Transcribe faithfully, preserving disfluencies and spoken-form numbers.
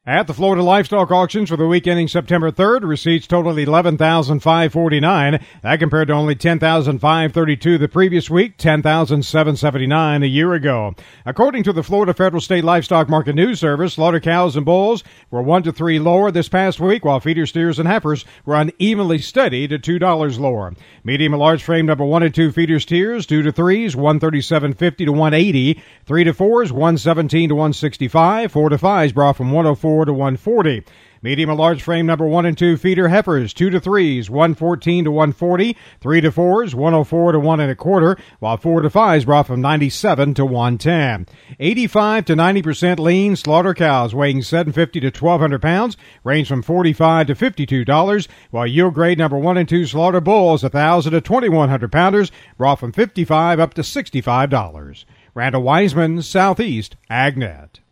At the Florida Livestock Auctions for the week ending September third, receipts totaled eleven thousand five hundred forty-nine dollars. That compared to only ten thousand five hundred thirty-two dollars the previous week, ten thousand seven hundred seventy-nine dollars a year ago. According to the Florida Federal State Livestock Market News Service, slaughter cows and bulls were one to three lower this past week, while feeder steers and heifers were unevenly steady to two dollars lower. Medium and large frame number one and two feeder steers, two to threes, one thirty-seven fifty to one eighty, three to fours, one seventeen to one sixty-five, four to fives brought from one oh four to one forty. Medium and large frame number one and two feeder heifers, two to threes, one fourteen to one forty, three to fours, one oh four to one and a quarter, while four to fives brought from ninety-seven to one ten. eighty-five to ninety percent lean slaughter cows weighing seven fifty to twelve hundred pounds range from forty-five to fifty-two dollars, while yield grade number one and two slaughter bulls, one thousand to twenty-one hundred pounders, brought from fifty-five up to sixty-five dollars. Randall Wiseman, Southeast AgNet.